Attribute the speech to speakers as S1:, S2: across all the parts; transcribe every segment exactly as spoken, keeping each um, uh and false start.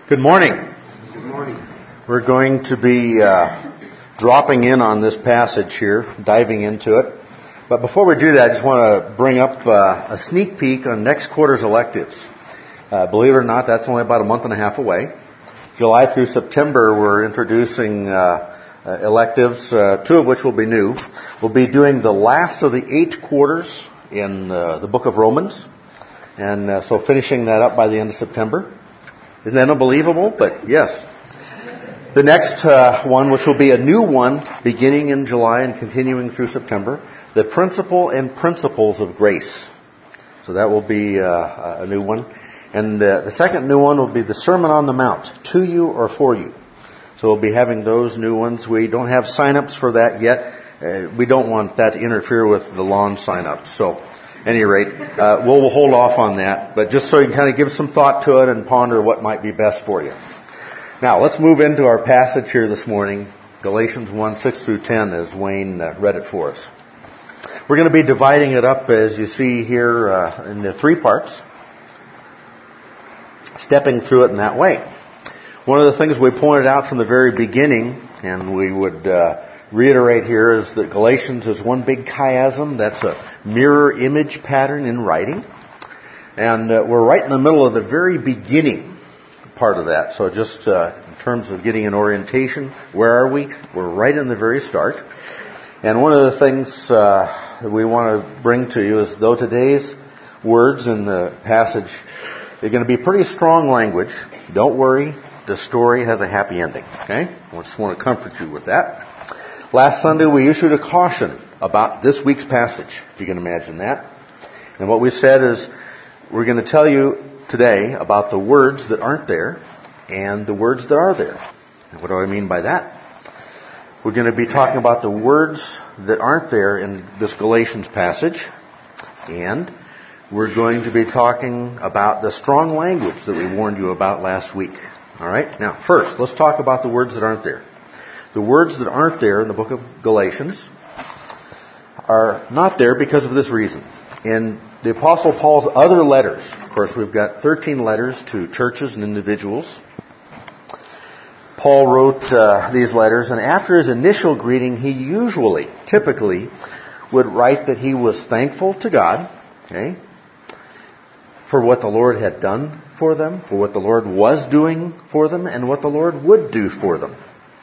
S1: Good morning.
S2: Good morning.
S1: We're going to be uh, dropping in on this passage here, diving into it. But before we do that, I just want to bring up uh, a sneak peek on next quarter's electives. Uh, believe it or not, that's only about a month and a half away. July through September, we're introducing uh, uh, electives, uh, two of which will be new. We'll be doing the last of the eight quarters in uh, the book of Romans, and uh, so finishing that up by the end of September. Isn't that unbelievable? But yes. The next uh, one, which will be a new one, beginning in July and continuing through September, the principle and principles of grace. So that will be uh, a new one. And uh, the second new one will be the Sermon on the Mount, to you or for you. So we'll be having those new ones. We don't have sign-ups for that yet. Uh, we don't want that to interfere with the lawn sign-ups. So, at any rate, uh, we'll, we'll hold off on that. But just so you can kind of give some thought to it and ponder what might be best for you. Now, let's move into our passage here this morning, Galatians one, six through ten, as Wayne uh, read it for us. We're going to be dividing it up, as you see here, uh, into three parts, stepping through it in that way. One of the things we pointed out from the very beginning, and we would uh, reiterate here, is that Galatians is one big chiasm. That's a mirror image pattern in writing. And uh, we're right in the middle of the very beginning part of that. So just uh, in terms of getting an orientation, where are we? We're right in the very start. And one of the things uh, that we want to bring to you is, though today's words in the passage are going to be pretty strong language, don't worry, the story has a happy ending. Okay? I just want to comfort you with that. Last Sunday we issued a caution about this week's passage, if you can imagine that. And what we said is, we're going to tell you today about the words that aren't there and the words that are there. And what do I mean by that? We're going to be talking about the words that aren't there in this Galatians passage, and we're going to be talking about the strong language that we warned you about last week. All right? Now, first, let's talk about the words that aren't there. The words that aren't there in the book of Galatians are not there because of this reason. In the Apostle Paul's other letters, of course, we've got thirteen letters to churches and individuals. Paul wrote uh, these letters, and after his initial greeting, he usually, typically, would write that he was thankful to God, okay, for what the Lord had done for them, for what the Lord was doing for them, and what the Lord would do for them.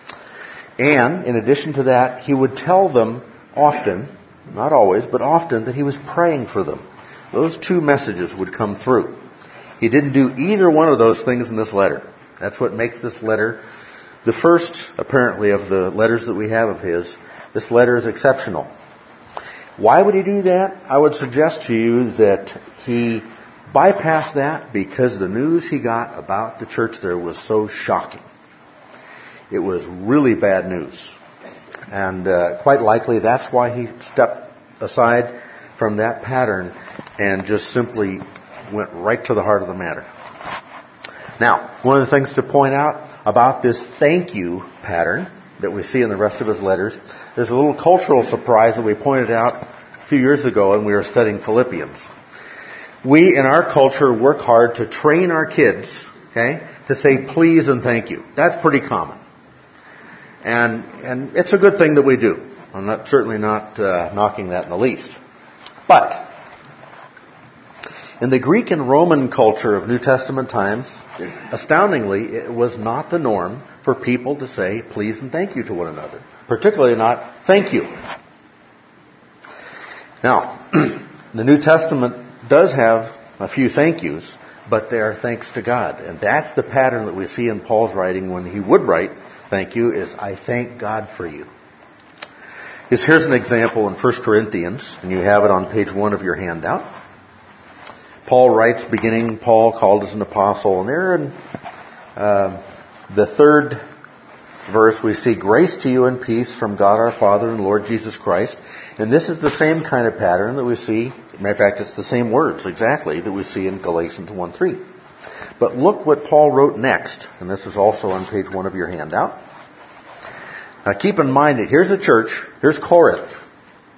S1: And, in addition to that, he would tell them often, not always, but often, that he was praying for them. Those two messages would come through. He didn't do either one of those things in this letter. That's what makes this letter the first, apparently, of the letters that we have of his. This letter is exceptional. Why would he do that? I would suggest to you that he bypassed that because the news he got about the church there was so shocking. It was really bad news. And uh, quite likely that's why he stepped aside from that pattern and just simply went right to the heart of the matter. Now, one of the things to point out about this thank you pattern that we see in the rest of his letters, there's a little cultural surprise that we pointed out a few years ago when we were studying Philippians. We in our culture work hard to train our kids, okay, to say please and thank you. That's pretty common. And and it's a good thing that we do. I'm not certainly not uh, knocking that in the least. But in the Greek and Roman culture of New Testament times, astoundingly, it was not the norm for people to say please and thank you to one another. Particularly not thank you. Now, the New Testament does have a few thank yous, but they are thanks to God. And that's the pattern that we see in Paul's writing when he would write thank you, is I thank God for you. Here's an example in First Corinthians, and you have it on page one of your handout. Paul writes, beginning, Paul called as an apostle, and there in uh, the third verse we see, grace to you and peace from God our Father and Lord Jesus Christ. And this is the same kind of pattern that we see, matter of fact, it's the same words exactly that we see in Galatians one three. But look what Paul wrote next, and this is also on page one of your handout. Now keep in mind that here's a church, here's Corinth.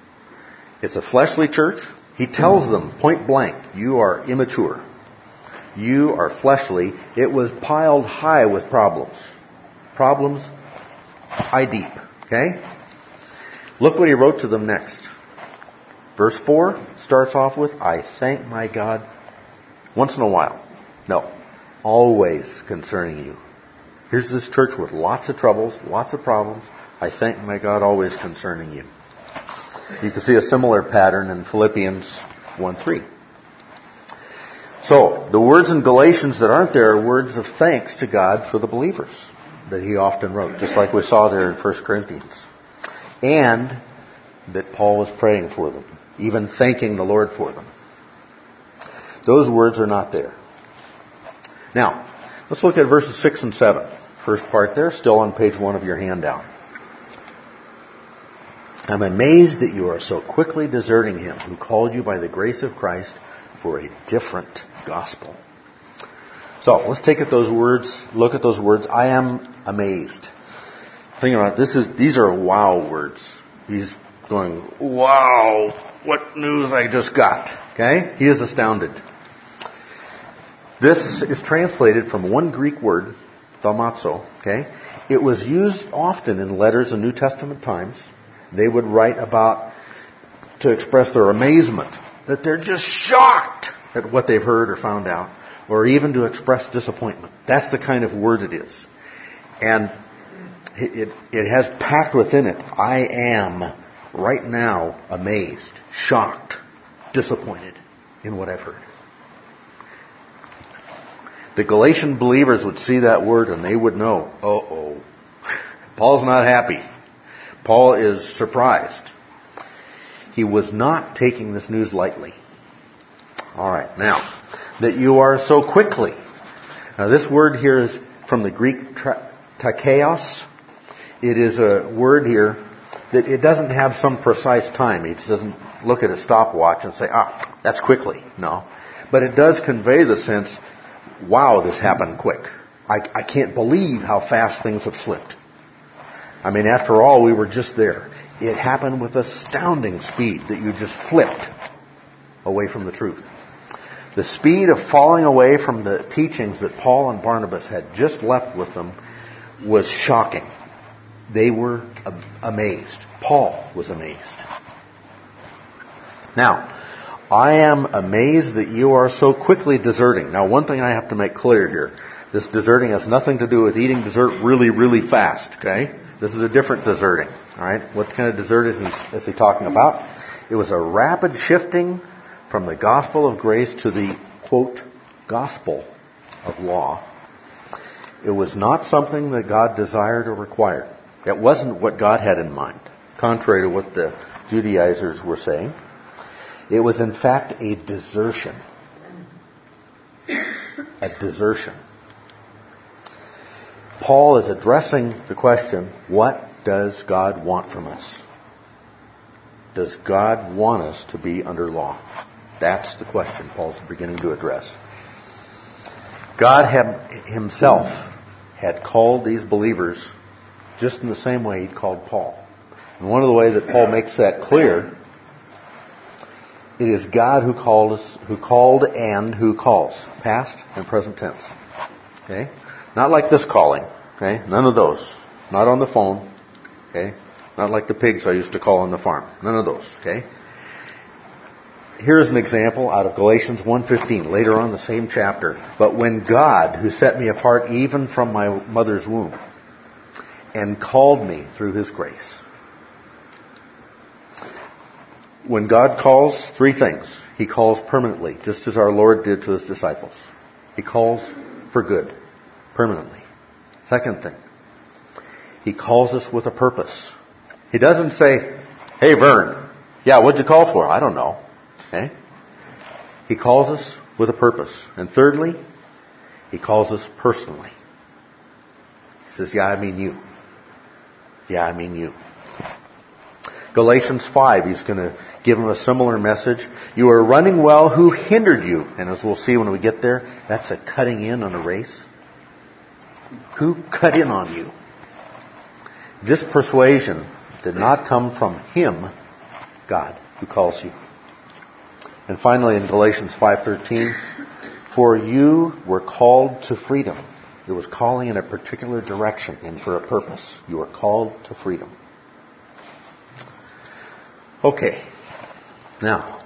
S1: It's a fleshly church. He tells them point blank, you are immature. You are fleshly. It was piled high with problems. Problems high deep. Okay? Look what he wrote to them next. Verse four starts off with, I thank my God once in a while. No. Always concerning you. Here's this church with lots of troubles, lots of problems. I thank my God always concerning you. You can see a similar pattern in Philippians one three. So, the words in Galatians that aren't there are words of thanks to God for the believers that he often wrote, just like we saw there in First Corinthians. And that Paul was praying for them, even thanking the Lord for them. Those words are not there. Now, let's look at verses six and seven. First part there, still on page one of your handout. I'm amazed that you are so quickly deserting him who called you by the grace of Christ for a different gospel. So, let's take at those words, look at those words. I am amazed. Think about it. This is, these are wow words. He's going, wow, what news I just got. Okay? He is astounded. This is translated from one Greek word, thaumazo. Okay? It was used often in letters in New Testament times. They would write about, to express their amazement, that they're just shocked at what they've heard or found out, or even to express disappointment. That's the kind of word it is. And it, it, it has packed within it, I am right now amazed, shocked, disappointed in what I've heard. The Galatian believers would see that word and they would know, uh-oh, Paul's not happy. Paul is surprised. He was not taking this news lightly. All right, now, that you are so quickly. Now, this word here is from the Greek tra- takeos. It is a word here that it doesn't have some precise time. It doesn't look at a stopwatch and say, ah, that's quickly. No. But it does convey the sense, wow, this happened quick. I, I can't believe how fast things have slipped. I mean, after all, we were just there. It happened with astounding speed that you just flipped away from the truth. The speed of falling away from the teachings that Paul and Barnabas had just left with them was shocking. They were amazed. Paul was amazed. Now, I am amazed that you are so quickly deserting. Now, one thing I have to make clear here. This deserting has nothing to do with eating dessert really, really fast, okay? This is a different deserting, all right? What kind of desert is he, is he talking about? It was a rapid shifting from the gospel of grace to the, quote, gospel of law. It was not something that God desired or required. It wasn't what God had in mind, contrary to what the Judaizers were saying. It was, in fact, a desertion. A desertion. Paul is addressing the question, what does God want from us? Does God want us to be under law? That's the question Paul's beginning to address. God had, himself had called these believers just in the same way he'd called Paul. And one of the ways that Paul makes that clear, it is God who called us, who called and who calls. Past and present tense. Okay? Not like this calling. Okay? None of those. Not on the phone. Okay? Not like the pigs I used to call on the farm. None of those. Okay? Here's an example out of Galatians one fifteen, later on in the same chapter. But when God, who set me apart even from my mother's womb, and called me through His grace. When God calls, three things. He calls permanently, just as our Lord did to His disciples. He calls for good, permanently. Second thing, He calls us with a purpose. He doesn't say, hey, Vern, yeah, what'd you call for? I don't know. Okay? He calls us with a purpose. And thirdly, He calls us personally. He says, yeah, I mean you. Yeah, I mean you. Galatians five, he's going to give them a similar message. You are running well. Who hindered you? And as we'll see when we get there, that's a cutting in on a race. Who cut in on you? This persuasion did not come from Him, God, who calls you. And finally in Galatians five thirteen, For you were called to freedom. It was calling in a particular direction and for a purpose. You are called to freedom. Okay. Now,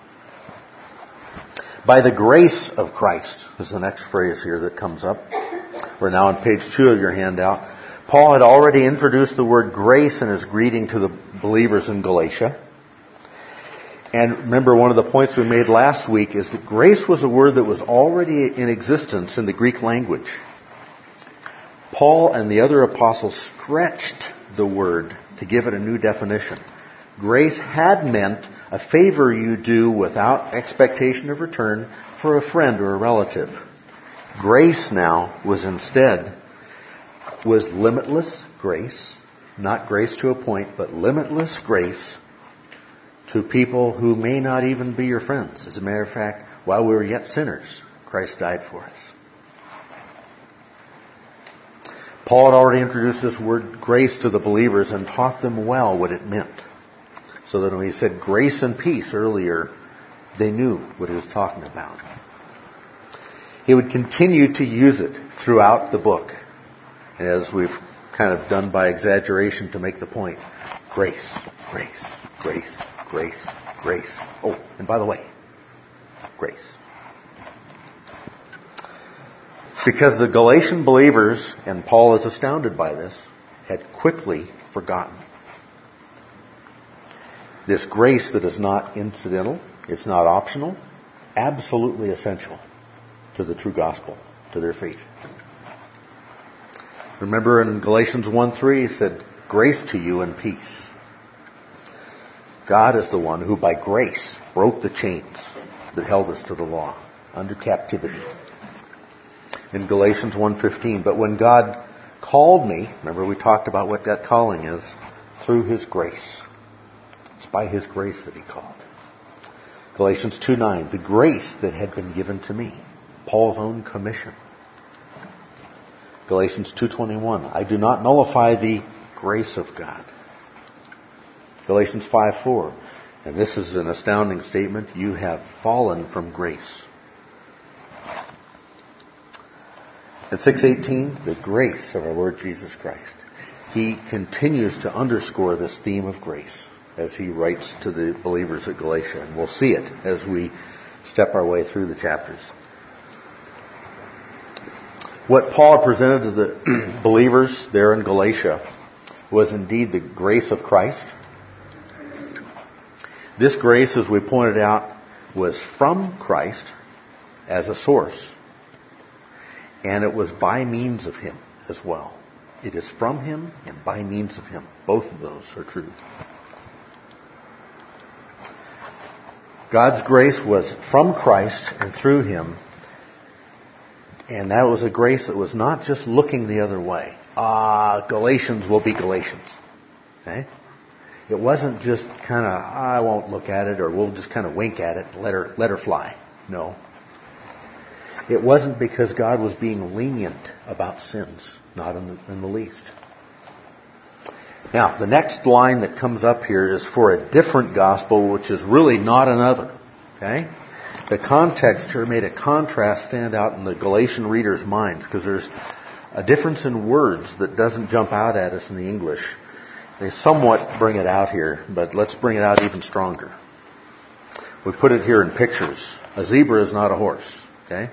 S1: by the grace of Christ is the next phrase here that comes up. We're now on page two of your handout. Paul had already introduced the word grace in his greeting to the believers in Galatia. And remember, one of the points we made last week is that grace was a word that was already in existence in the Greek language. Paul and the other apostles stretched the word to give it a new definition. Grace had meant a favor you do without expectation of return for a friend or a relative. Grace now was instead, was limitless grace, not grace to a point, but limitless grace to people who may not even be your friends. As a matter of fact, while we were yet sinners, Christ died for us. Paul had already introduced this word grace to the believers and taught them well what it meant. So that when he said grace and peace earlier, they knew what he was talking about. He would continue to use it throughout the book, as we've kind of done by exaggeration to make the point. Grace, grace, grace, grace, grace. Oh, and by the way, grace. Because the Galatian believers, and Paul is astounded by this, had quickly forgotten. This grace that is not incidental, it's not optional, absolutely essential to the true gospel, to their faith. Remember in Galatians one three, he said, grace to you and peace. God is the one who by grace broke the chains that held us to the law, under captivity. In Galatians one fifteen, but when God called me, remember we talked about what that calling is, through His grace. It's by His grace that He called. Galatians two nine, the grace that had been given to me. Paul's own commission. Galatians two twenty-one, I do not nullify the grace of God. Galatians five four, and this is an astounding statement, you have fallen from grace. At six eighteen, the grace of our Lord Jesus Christ. He continues to underscore this theme of grace as he writes to the believers at Galatia. And we'll see it as we step our way through the chapters. What Paul presented to the believers there in Galatia was indeed the grace of Christ. This grace, as we pointed out, was from Christ as a source. And it was by means of Him as well. It is from Him and by means of Him. Both of those are true. God's grace was from Christ and through Him. And that was a grace that was not just looking the other way. Ah, Galatians will be Galatians. Okay? It wasn't just kind of, I won't look at it, or we'll just kind of wink at it and let her, let her fly. No. It wasn't because God was being lenient about sins. Not in the, in the least. Now, the next line that comes up here is for a different gospel, which is really not another. Okay? The context here made a contrast stand out in the Galatian readers' minds, because there's a difference in words that doesn't jump out at us in the English. They somewhat bring it out here, but let's bring it out even stronger. We put it here in pictures. A zebra is not a horse. Okay?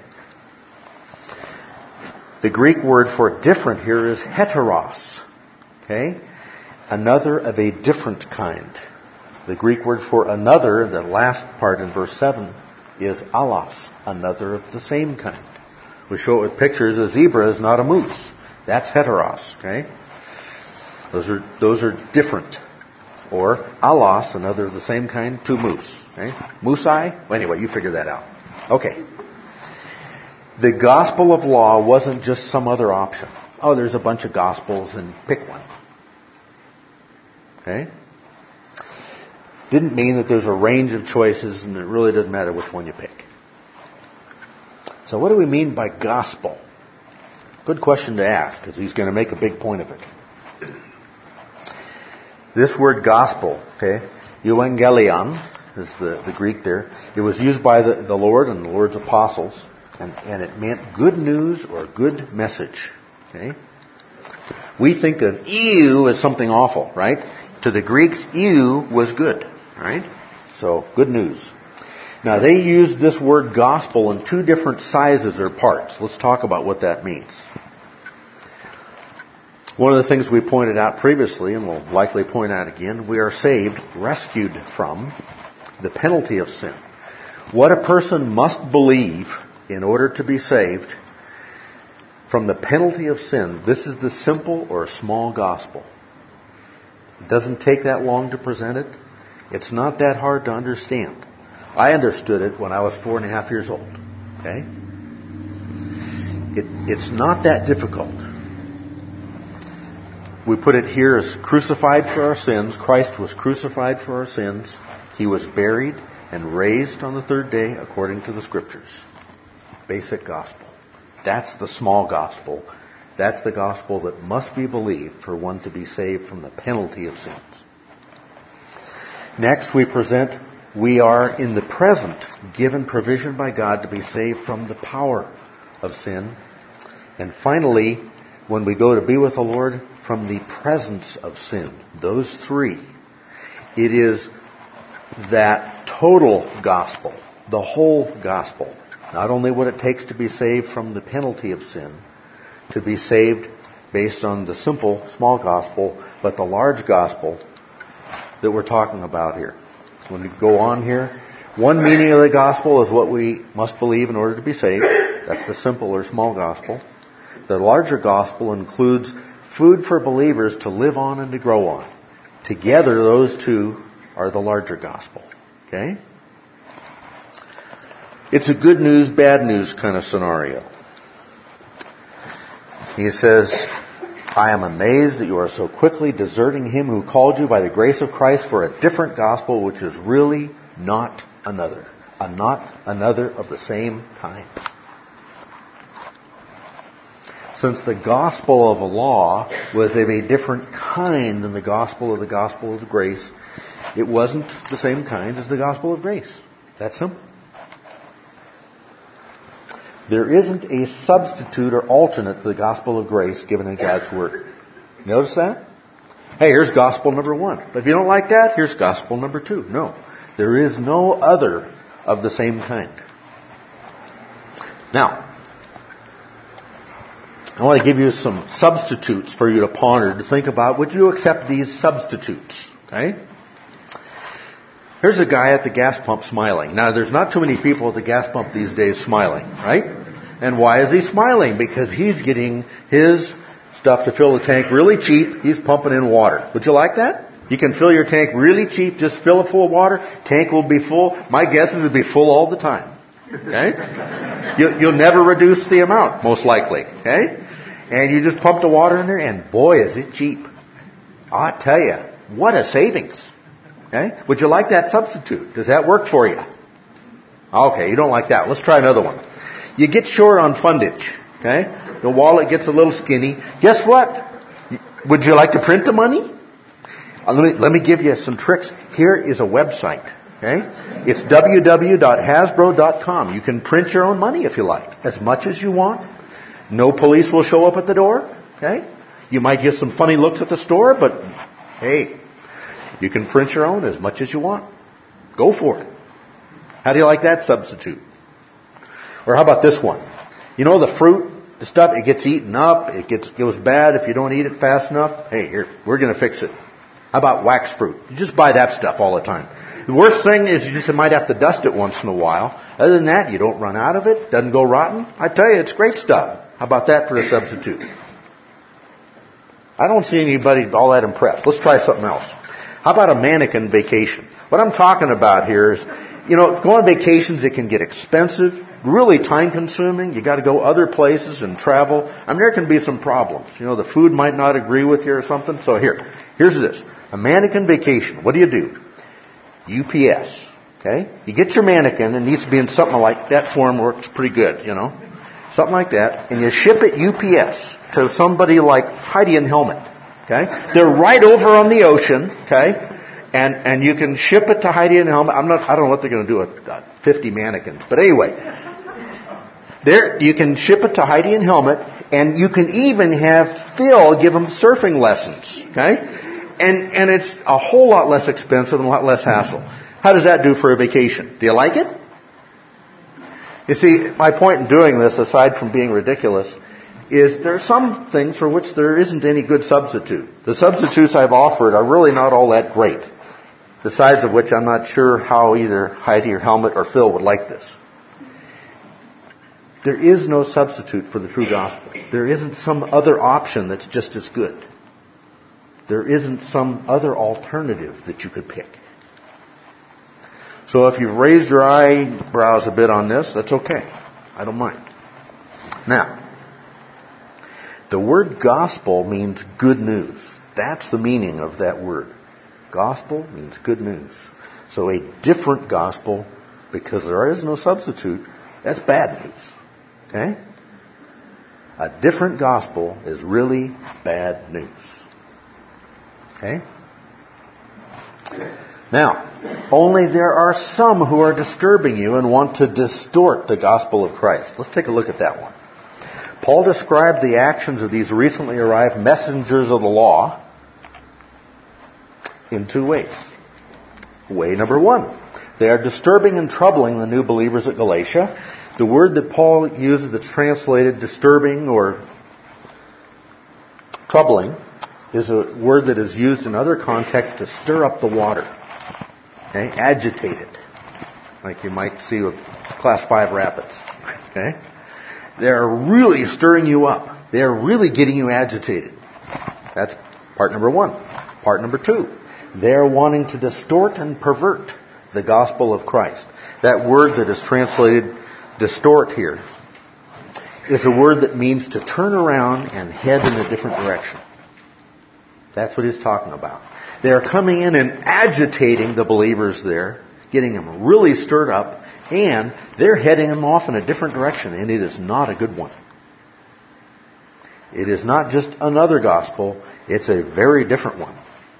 S1: The Greek word for different here is heteros. Okay? Another of a different kind. The Greek word for another, the last part in verse seven, is allos, another of the same kind. We show it with pictures. A zebra is not a moose. That's heteros. Okay? Those are those are different. Or allos, another of the same kind, to moose. Okay? Moosei? Well, anyway, you figure that out. Okay. The gospel of law wasn't just some other option. Oh, there's a bunch of gospels and pick one. Okay? Didn't mean that there's a range of choices and it really doesn't matter which one you pick. So what do we mean by gospel? Good question to ask, because he's going to make a big point of it. This word gospel, okay, euangelion is the, the Greek there. It was used by the, the Lord and the Lord's apostles And, and it meant good news or good message. Okay? We think of ew as something awful, right? To the Greeks, ew was good, right? So, good news. Now, they used this word gospel in two different sizes or parts. Let's talk about what that means. One of the things we pointed out previously, and we'll likely point out again, we are saved, rescued from the penalty of sin. What a person must believe in order to be saved from the penalty of sin, this is the simple or small gospel. It doesn't take that long to present it. It's not that hard to understand. I understood it when I was four and a half years old. Okay? It, it's not that difficult. We put it here as crucified for our sins. Christ was crucified for our sins. He was buried and raised on the third day according to the Scriptures. Basic gospel. That's the small gospel. That's the gospel that must be believed for one to be saved from the penalty of sins. Next, we present, we are in the present given provision by God to be saved from the power of sin. And finally, when we go to be with the Lord, from the presence of sin. Those three. It is that total gospel, the whole gospel. Not only what it takes to be saved from the penalty of sin, to be saved based on the simple, small gospel, but the large gospel that we're talking about here. When we go on here, one meaning of the gospel is what we must believe in order to be saved. That's the simple or small gospel. The larger gospel includes food for believers to live on and to grow on. Together, those two are the larger gospel. Okay? It's a good news, bad news kind of scenario. He says, I am amazed that you are so quickly deserting him who called you by the grace of Christ for a different gospel, which is really not another. A not another of the same kind. Since the gospel of the law was of a different kind than the gospel of the gospel of the grace, it wasn't the same kind as the gospel of grace. That's simple. There isn't a substitute or alternate to the gospel of grace given in God's Word. Notice that? Hey, here's gospel number one. But if you don't like that, here's gospel number two. No. There is no other of the same kind. Now, I want to give you some substitutes for you to ponder, to think about. Would you accept these substitutes? Okay? Here's a guy at the gas pump smiling. Now, there's not too many people at the gas pump these days smiling, right? And why is he smiling? Because he's getting his stuff to fill the tank really cheap. He's pumping in water. Would you like that? You can fill your tank really cheap. Just fill it full of water. Tank will be full. My guess is it'll be full all the time. Okay? You, you'll never reduce the amount, most likely. Okay? And you just pump the water in there, and boy, is it cheap. I tell you, what a savings. Okay? Would you like that substitute? Does that work for you? Okay, you don't like that. Let's try another one. You get short on fundage. Okay? The wallet gets a little skinny. Guess what? Would you like to print the money? Uh, let me, let me give you some tricks. Here is a website. Okay? It's w w w dot hasbro dot com. You can print your own money if you like. As much as you want. No police will show up at the door. Okay? You might get some funny looks at the store, but hey, you can print your own as much as you want. Go for it. How do you like that substitute? Or how about this one? You know the fruit, the stuff, it gets eaten up, it gets goes bad if you don't eat it fast enough. Hey, here, we're going to fix it. How about wax fruit? You just buy that stuff all the time. The worst thing is you just might have to dust it once in a while. Other than that, you don't run out of it. Doesn't go rotten. I tell you, it's great stuff. How about that for a substitute? I don't see anybody all that impressed. Let's try something else. How about a mannequin vacation? What I'm talking about here is, you know, going on vacations, it can get expensive, really time-consuming. You got to go other places and travel. I mean, there can be some problems. You know, the food might not agree with you or something. So here, here's this. A mannequin vacation. What do you do? U P S. Okay? You get your mannequin. It needs to be in something like that form. Works pretty good, you know. Something like that. And you ship it U P S to somebody like Heidi and Helmet. Okay? They're right over on the ocean. Okay? And and you can ship it to Heidi and Helmet. I'm not. I don't know what they're going to do with uh, fifty mannequins. But anyway, There, you can ship it to Heidi and Helmet, and you can even have Phil give them surfing lessons. Okay? And, and it's a whole lot less expensive and a lot less hassle. How does that do for a vacation? Do you like it? You see, my point in doing this, aside from being ridiculous, is there are some things for which there isn't any good substitute. The substitutes I've offered are really not all that great. Besides of which I'm not sure how either Heidi or Helmet or Phil would like this. There is no substitute for the true gospel. There isn't some other option that's just as good. There isn't some other alternative that you could pick. So if you've raised your eyebrows a bit on this, that's okay. I don't mind. Now, the word gospel means good news. That's the meaning of that word. Gospel means good news. So a different gospel, because there is no substitute, that's bad news. Okay? A different gospel is really bad news. Okay? Now, only there are some who are disturbing you and want to distort the gospel of Christ. Let's take a look at that one. Paul described the actions of these recently arrived messengers of the law in two ways. Way number one, they are disturbing and troubling the new believers at Galatia. The word that Paul uses that's translated disturbing or troubling is a word that is used in other contexts to stir up the water. Okay? Agitate it. Like you might see with Class five rapids. Okay? They're really stirring you up. They're really getting you agitated. That's part number one. Part number two, they're wanting to distort and pervert the gospel of Christ. That word that is translated distort here is a word that means to turn around and head in a different direction. That's what he's talking about. They're coming in and agitating the believers there, getting them really stirred up, and they're heading them off in a different direction, and it is not a good one. It is not just another gospel, it's a very different one.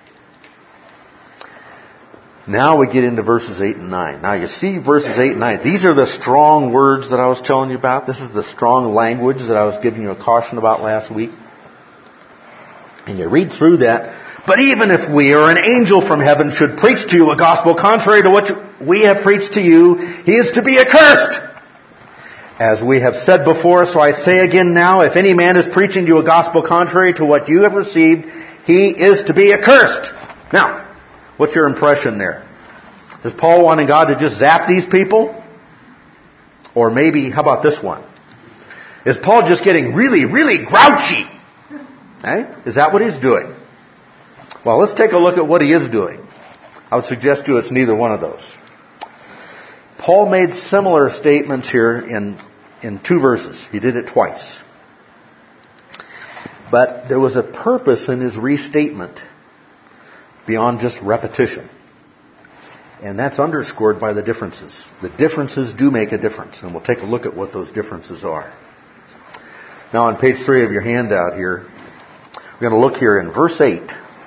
S1: Now we get into verses eight and nine. Now you see verses eight and nine. These are the strong words that I was telling you about. This is the strong language that I was giving you a caution about last week. And you read through that. But even if we or an angel from heaven should preach to you a gospel contrary to what we have preached to you, he is to be accursed. As we have said before, so I say again now, if any man is preaching to you a gospel contrary to what you have received, he is to be accursed. Now, what's your impression there? Is Paul wanting God to just zap these people? Or maybe, how about this one? Is Paul just getting really, really grouchy? Eh? Is that what he's doing? Well, let's take a look at what he is doing. I would suggest to you it's neither one of those. Paul made similar statements here in, in two verses. He did it twice. But there was a purpose in his restatement beyond just repetition. And that's underscored by the differences. The differences do make a difference, and we'll take a look at what those differences are. Now on page three of your handout here, we're going to look here in verse eight.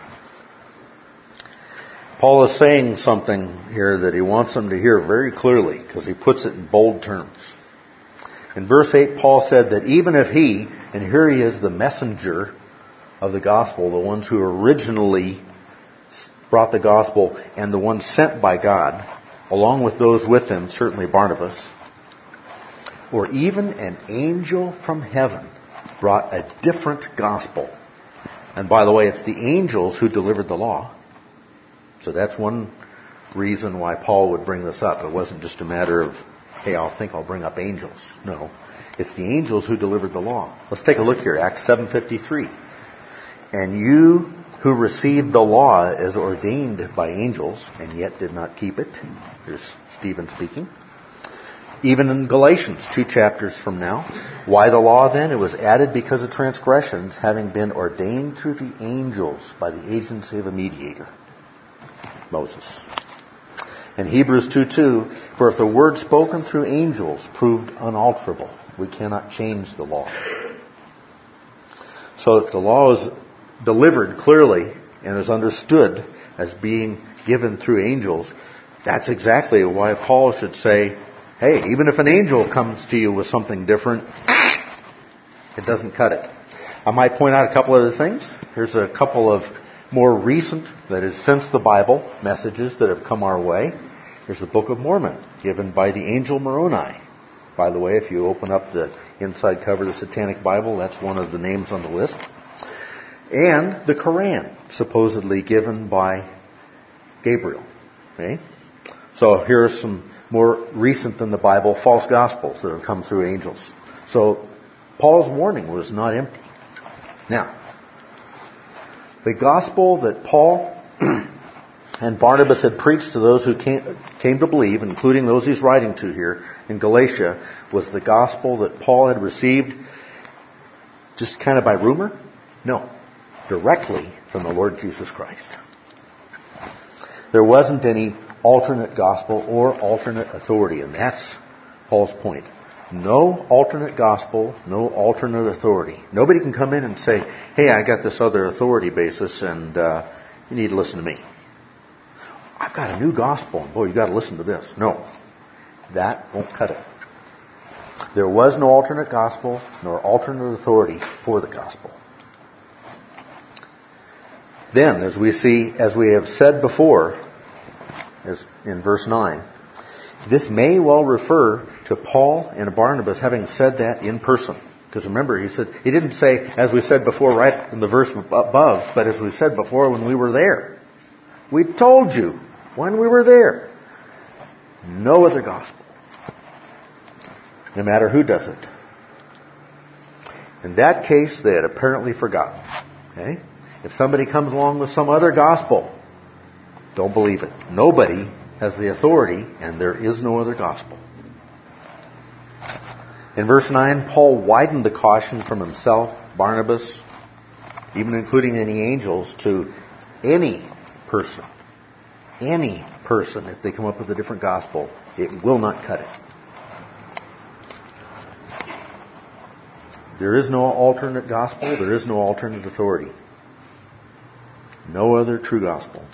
S1: Paul is saying something here that he wants them to hear very clearly, because he puts it in bold terms. In verse eight, Paul said that even if he, and here he is the messenger of the gospel, the ones who originally brought the gospel and the ones sent by God, along with those with him, certainly Barnabas, or even an angel from heaven brought a different gospel. And by the way, it's the angels who delivered the law. So that's one reason why Paul would bring this up. It wasn't just a matter of, hey, I'll think I'll bring up angels. No, it's the angels who delivered the law. Let's take a look here, Acts seven fifty-three. And you who received the law as ordained by angels, and yet did not keep it. Here's Stephen speaking. Even in Galatians, two chapters from now. Why the law then? It was added because of transgressions, having been ordained through the angels by the agency of a mediator, Moses. In Hebrews two two, for if the word spoken through angels proved unalterable, we cannot change the law. So if the law is delivered clearly and is understood as being given through angels, that's exactly why Paul should say, Hey, even if an angel comes to you with something different, it doesn't cut it. I might point out a couple other things. Here's a couple of more recent, that is, since the Bible, messages that have come our way. Here's the Book of Mormon, given by the angel Moroni. By the way, if you open up the inside cover of the Satanic Bible, that's one of the names on the list. And the Quran, supposedly given by Gabriel. Okay? So here are some more recent than the Bible false gospels that have come through angels. So Paul's warning was not empty. Now, the gospel that Paul and Barnabas had preached to those who came, came to believe, including those he's writing to here in Galatia, was the gospel that Paul had received just kind of by rumor? No. Directly from the Lord Jesus Christ. There wasn't any alternate gospel or alternate authority, and that's Paul's point. No alternate gospel, no alternate authority. Nobody can come in and say, hey, I got this other authority basis and uh, you need to listen to me. I've got a new gospel, and boy, you've got to listen to this. No, that won't cut it. There was no alternate gospel nor alternate authority for the gospel. Then, as we see, as we have said before, as in verse nine, this may well refer to Paul and Barnabas having said that in person. Because remember, he said, he didn't say, as we said before, right in the verse above, but as we said before when we were there. We told you when we were there. No other gospel. No matter who does it. In that case, they had apparently forgotten. Okay? If somebody comes along with some other gospel, don't believe it. Nobody has the authority, and there is no other gospel. In verse nine, Paul widened the caution from himself, Barnabas, even including any angels, to any person. Any person, if they come up with a different gospel, it will not cut it. There is no alternate gospel. There is no alternate authority. No other true gospel.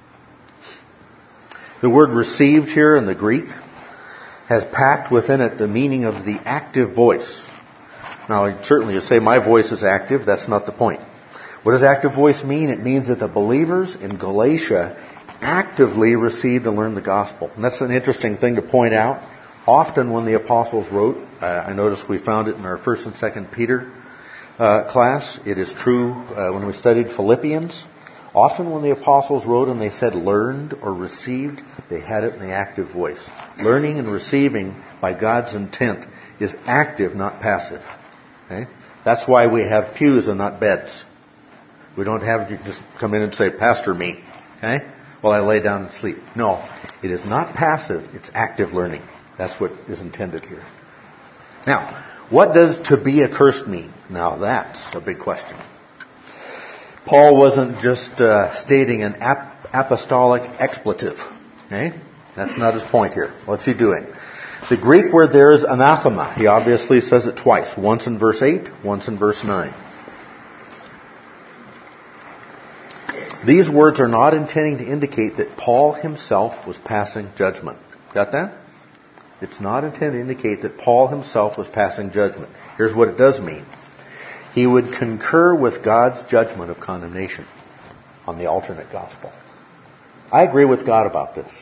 S1: The word received here in the Greek has packed within it the meaning of the active voice. Now, certainly you say my voice is active. That's not the point. What does active voice mean? It means that the believers in Galatia actively received and learned the gospel. And that's an interesting thing to point out. Often when the apostles wrote, uh, I noticed we found it in our first and second Peter uh, class. It is true uh, when we studied Philippians. Often when the apostles wrote and they said learned or received, they had it in the active voice. Learning and receiving by God's intent is active, not passive. Okay? That's why we have pews and not beds. We don't have you just come in and say, Pastor me. Okay? Well, I lay down and sleep. No, it is not passive, it's active learning. That's what is intended here. Now, what does to be accursed mean? Now, that's a big question. Paul wasn't just uh, stating an ap- apostolic expletive. Okay? That's not his point here. What's he doing? The Greek word there is anathema. He obviously says it twice. Once in verse eight, once in verse nine. These words are not intending to indicate that Paul himself was passing judgment. Got that? It's not intended to indicate that Paul himself was passing judgment. Here's what it does mean. He would concur with God's judgment of condemnation on the alternate gospel. I agree with God about this.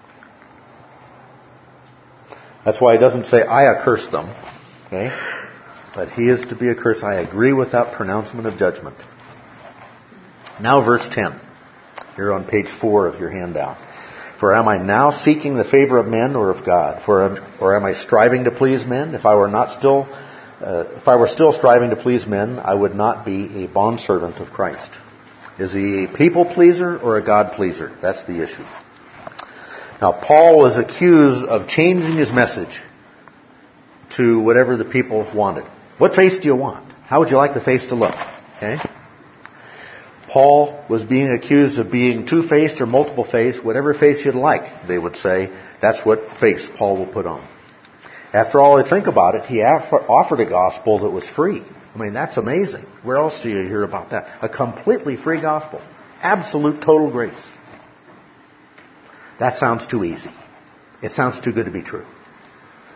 S1: That's why he doesn't say, I accurse them. Okay? But he is to be accursed. I agree with that pronouncement of judgment. Now verse ten. Here on page four of your handout. For am I now seeking the favor of men or of God? For am, or am I striving to please men? If I were not still... Uh, if I were still striving to please men, I would not be a bondservant of Christ. Is he a people pleaser or a God pleaser? That's the issue. Now, Paul was accused of changing his message to whatever the people wanted. What face do you want? How would you like the face to look? Okay? Paul was being accused of being two-faced or multiple-faced, whatever face you'd like, they would say. That's what face Paul will put on. After all, I think about it, he offered a gospel that was free. I mean, that's amazing. Where else do you hear about that? A completely free gospel. Absolute, total grace. That sounds too easy. It sounds too good to be true.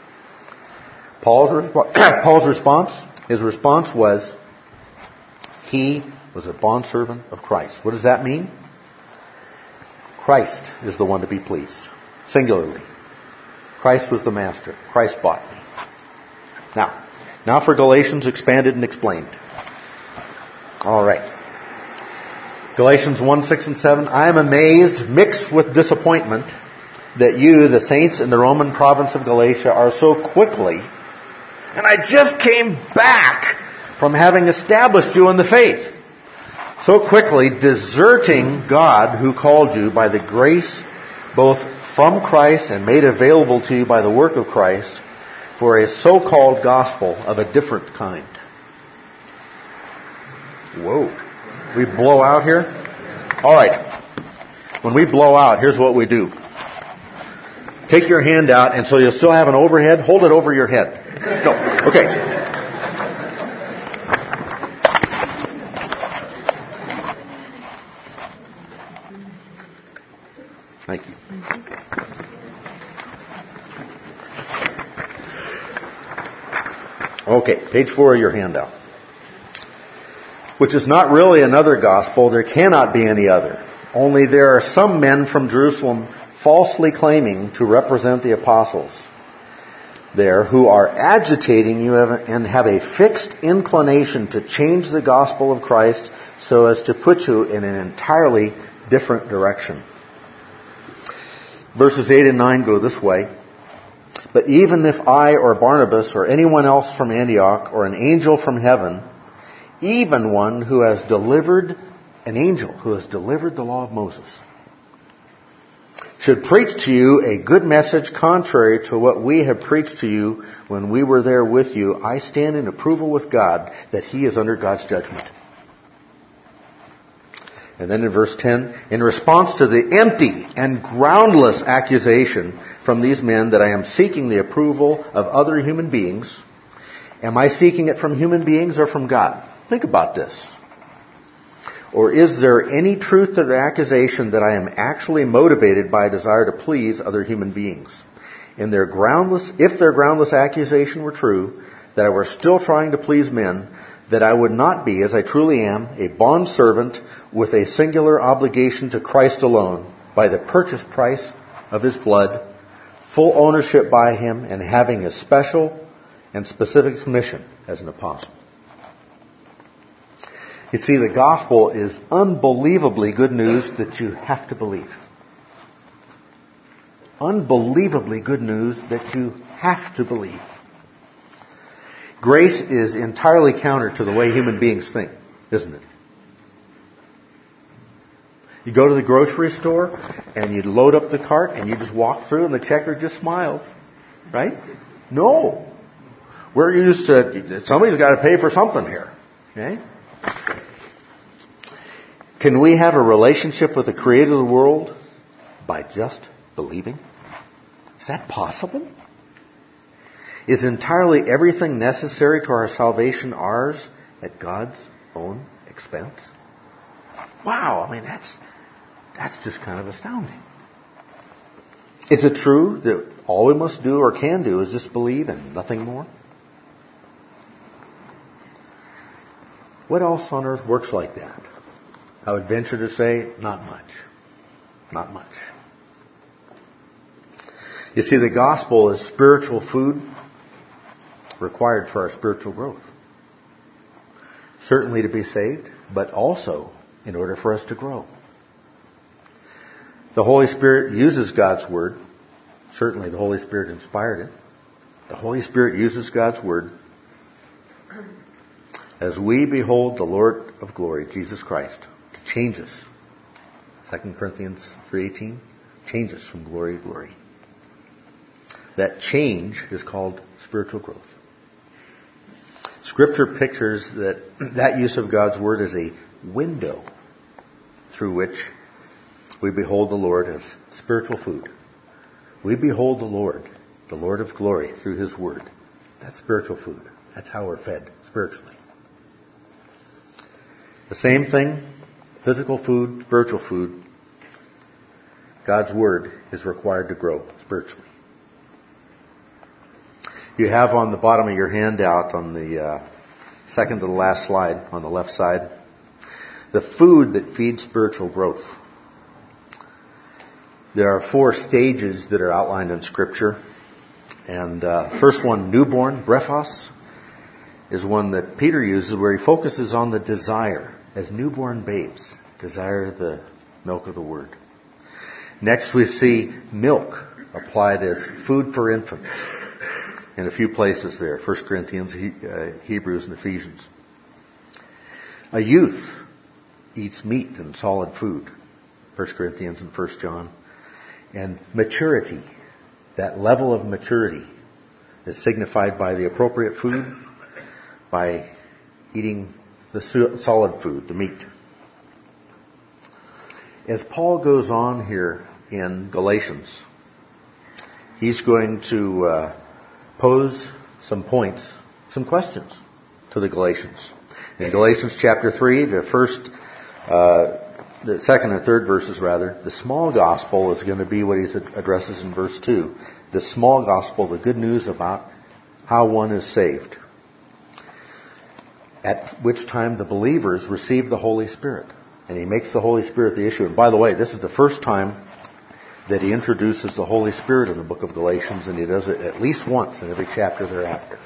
S1: Paul's, resp- Paul's response, his response was, he was a bondservant of Christ. What does that mean? Christ is the one to be pleased. Singularly. Christ was the master. Christ bought me. Now, now for Galatians expanded and explained. All right. Galatians one, six, and seven. I am amazed, mixed with disappointment, that you, the saints in the Roman province of Galatia, are so quickly, and I just came back from having established you in the faith, so quickly deserting God who called you by the grace both from Christ and made available to you by the work of Christ for a so-called gospel of a different kind. Whoa. We blow out here? All right. When we blow out, here's what we do. Take your hand out, and so you'll still have an overhead. Hold it over your head. No. Okay. Thank you. Okay, page four of your handout. Which is not really another gospel. There cannot be any other. Only there are some men from Jerusalem falsely claiming to represent the apostles there who are agitating you and have a fixed inclination to change the gospel of Christ so as to put you in an entirely different direction. Verses eight and nine go this way. But even if I or Barnabas or anyone else from Antioch or an angel from heaven, even one who has delivered, an angel who has delivered the law of Moses, should preach to you a good message contrary to what we have preached to you when we were there with you, I stand in approval with God that he is under God's judgment. And then in verse ten, in response to the empty and groundless accusation from these men that I am seeking the approval of other human beings, am I seeking it from human beings or from God? Think about this. Or is there any truth to the accusation that I am actually motivated by a desire to please other human beings? In their groundless, if their groundless accusation were true, that I were still trying to please men, that I would not be, as I truly am, a bondservant with a singular obligation to Christ alone, by the purchase price of his blood, full ownership by him, and having a special and specific commission as an apostle. You see, the gospel is unbelievably good news that you have to believe. Unbelievably good news that you have to believe. Grace is entirely counter to the way human beings think, isn't it? You go to the grocery store and you load up the cart and you just walk through and the checker just smiles. Right? No. We're used to, somebody's got to pay for something here. Okay? Can we have a relationship with the Creator of the world by just believing? Is that possible? Is entirely everything necessary to our salvation ours at God's own expense? Wow, I mean, that's that's just kind of astounding. Is it true that all we must do or can do is just believe and nothing more? What else on earth works like that? I would venture to say, not much. Not much. You see, the gospel is spiritual food required for our spiritual growth. Certainly to be saved, but also in order for us to grow. The Holy Spirit uses God's Word. Certainly the Holy Spirit inspired it. The Holy Spirit uses God's Word as we behold the Lord of glory, Jesus Christ, to change us. Second Corinthians three eighteen, change us from glory to glory. That change is called spiritual growth. Scripture pictures that that use of God's Word as a window through which we behold the Lord as spiritual food. We behold the Lord, the Lord of glory, through His Word. That's spiritual food. That's how we're fed spiritually. The same thing, physical food, spiritual food. God's Word is required to grow spiritually. You have on the bottom of your handout, on the uh, second to the last slide, on the left side, the food that feeds spiritual growth. There are four stages that are outlined in Scripture. And uh, first one, newborn, brephos, is one that Peter uses where he focuses on the desire. As newborn babes, desire the milk of the Word. Next we see milk applied as food for infants. In a few places there, First Corinthians, Hebrews, and Ephesians. A youth eats meat and solid food. First Corinthians and First John. And maturity, that level of maturity, is signified by the appropriate food, by eating the solid food, the meat. As Paul goes on here in Galatians, he's going to uh, pose some points, some questions to the Galatians. In Galatians chapter three, the first, uh, the second and third verses rather, the small gospel is going to be what he addresses in verse two. The small gospel, the good news about how one is saved. At which time the believers receive the Holy Spirit. And he makes the Holy Spirit the issue. And by the way, this is the first time that he introduces the Holy Spirit in the book of Galatians, and he does it at least once in every chapter thereafter.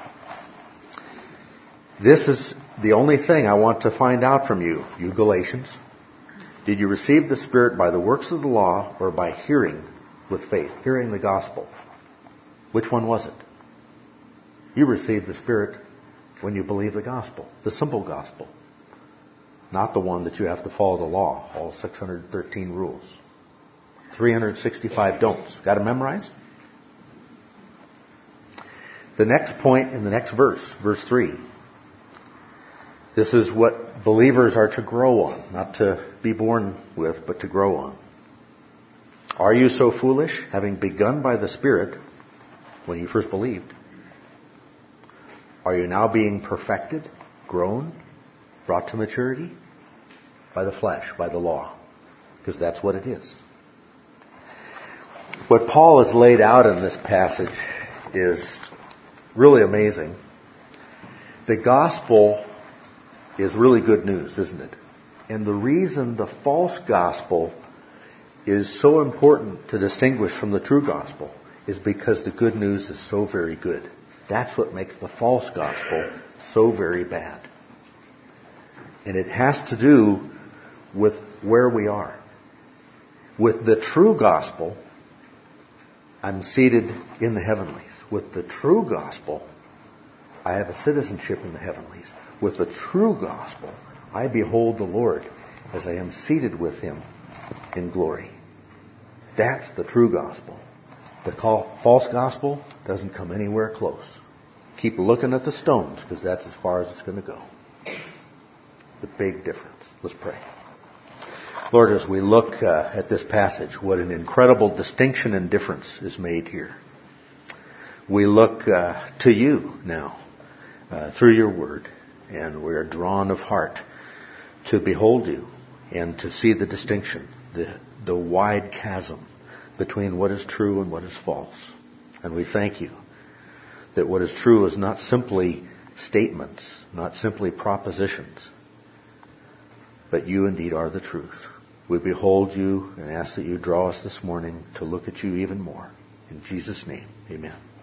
S1: This is the only thing I want to find out from you, you Galatians. Did you receive the Spirit by the works of the law or by hearing with faith, hearing the gospel? Which one was it? You received the Spirit when you believe the gospel, the simple gospel, not the one that you have to follow the law, all six hundred thirteen rules, three hundred sixty-five don'ts. Got to memorize? The next point in the next verse, verse three. This is what believers are to grow on, not to be born with, but to grow on. Are you so foolish, having begun by the Spirit when you first believed? Are you now being perfected, grown, brought to maturity? By the flesh, by the law. Because that's what it is. What Paul has laid out in this passage is really amazing. The gospel is really good news, isn't it? And the reason the false gospel is so important to distinguish from the true gospel is because the good news is so very good. That's what makes the false gospel so very bad. And it has to do with where we are. With the true gospel, I'm seated in the heavenlies. With the true gospel, I have a citizenship in the heavenlies. With the true gospel, I behold the Lord as I am seated with Him in glory. That's the true gospel. The false gospel doesn't come anywhere close. Keep looking at the stones, because that's as far as it's going to go. The big difference. Let's pray. Lord, as we look uh, at this passage, what an incredible distinction and difference is made here. We look uh, to you now uh, through your word, and we are drawn of heart to behold you and to see the distinction, the, the wide chasm between what is true and what is false. And we thank you that what is true is not simply statements, not simply propositions, but you indeed are the truth. We behold you and ask that you draw us this morning to look at you even more. In Jesus' name, amen.